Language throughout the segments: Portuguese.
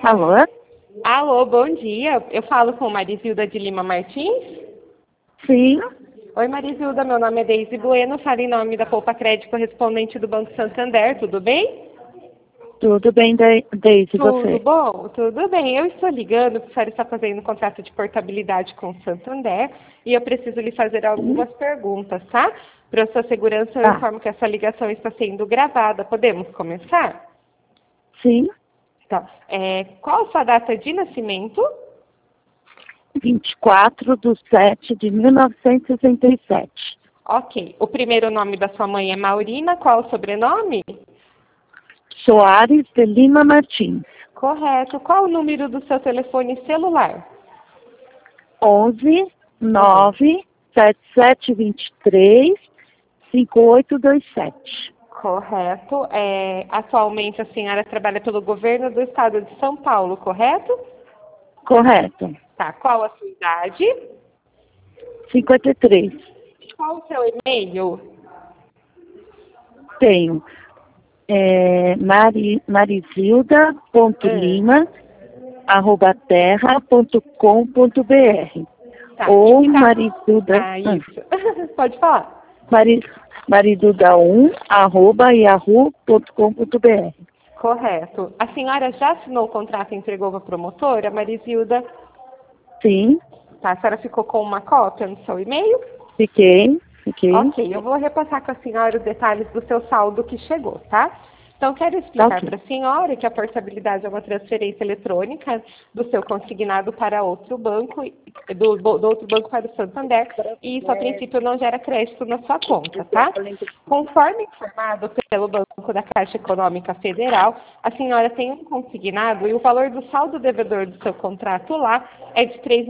Alô? Alô, bom dia. Eu falo com Marisilda de Lima Martins. Sim, Oi, Marisilda, meu nome é Deise Bueno, falo em nome da Poupa Crédito correspondente do Banco Santander, tudo bem? tudo bem, Deise, e Tudo você? bom? Tudo bem. Eu estou ligando porque a senhora está fazendo um contrato de portabilidade com o Santander e eu preciso lhe fazer algumas perguntas, tá? Para sua segurança, eu Tá, informo que essa ligação está sendo gravada. Podemos começar? sim, Então, qual a sua data de nascimento? 24/7/1967. Ok. O primeiro nome da sua mãe é Maurina. Qual o sobrenome? Soares de Lima Martins. Correto. Qual o número do seu telefone celular? 11 9 7723 5827. Correto. Atualmente a senhora trabalha pelo governo do estado de São Paulo, correto? Correto. Tá. Qual a sua idade? 53. Qual o seu e-mail? Tenho marisilda.lima@terra.com.br Tá. E ou que tá... marisilda. Ah, isso. Pode falar. marisilda1@yahoo.com.br. Correto. A senhora já assinou o contrato e entregou para a promotora, Marisilda? Sim, Tá. A senhora ficou com uma cópia no seu e-mail? fiquei. Ok, eu vou repassar com a senhora os detalhes do seu saldo que chegou, tá? Então, quero Tá explicar ok. para a senhora que a portabilidade é uma transferência eletrônica do seu consignado para outro banco, do outro banco para o Santander, e isso, a princípio, não gera crédito na sua conta, tá? Conforme informado pelo Banco da Caixa Econômica Federal, a senhora tem um consignado e o valor do saldo devedor do seu contrato lá é de R$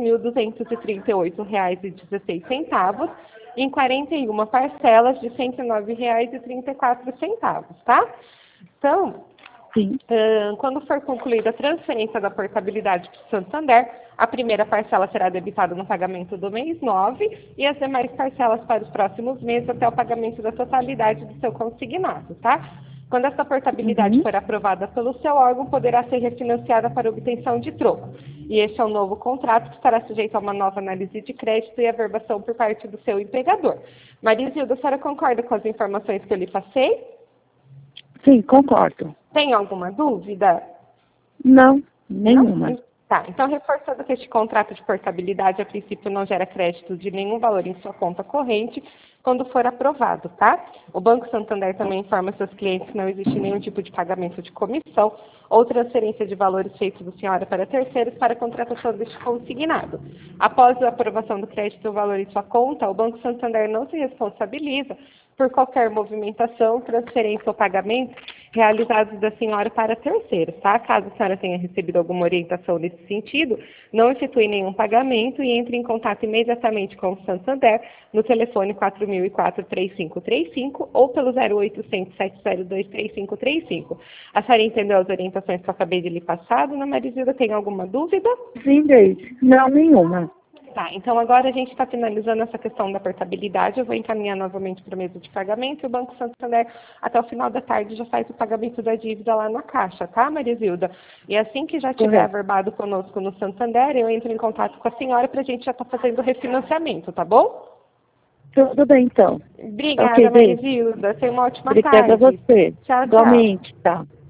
3.238,16, em 41 parcelas de R$ 109,34, tá? Então, Sim, quando for concluída a transferência da portabilidade para o Santander, a primeira parcela será debitada no pagamento do mês 9 e as demais parcelas para os próximos meses até o pagamento da totalidade do seu consignado, tá? Quando essa portabilidade uhum, for aprovada pelo seu órgão, poderá ser refinanciada para obtenção de troco. E este é um novo contrato que estará sujeito a uma nova análise de crédito e averbação por parte do seu empregador. Marisilda, a senhora concorda com as informações que eu lhe passei? sim, concordo. Tem alguma dúvida? Não, Não? nenhuma. Tá, então reforçando que este contrato de portabilidade, a princípio, não gera crédito de nenhum valor em sua conta corrente quando for aprovado, tá? O Banco Santander também informa seus clientes que não existe nenhum tipo de pagamento de comissão ou transferência de valores feitos da senhora para terceiros para a contratação deste consignado. Após a aprovação do crédito do valor em sua conta, o Banco Santander não se responsabiliza por qualquer movimentação, transferência ou pagamento realizados da senhora para terceiros, tá? Caso a senhora tenha recebido alguma orientação nesse sentido, não efetue nenhum pagamento e entre em contato imediatamente com o Santander no telefone 4004-3535 ou pelo 0800 702 3535. A senhora entendeu as orientações que eu acabei de lhe passar, dona Marisilda? Tem alguma dúvida? Sim, Deise. Não, nenhuma. Tá, então agora a gente está finalizando essa questão da portabilidade. Eu vou encaminhar novamente para a mesa de pagamento e o Banco Santander, até o final da tarde, já faz o pagamento da dívida lá na Caixa, tá, Marisilda? E assim que já tiver Correto. averbado conosco no Santander, eu entro em contato com a senhora para a gente já estar fazendo o refinanciamento, tá bom? Tudo bem, então. Ok, Obrigada, Deise. Marisilda. Tenha uma ótima Obrigada a tarde. você. Tchau, tchau. Igualmente, tá.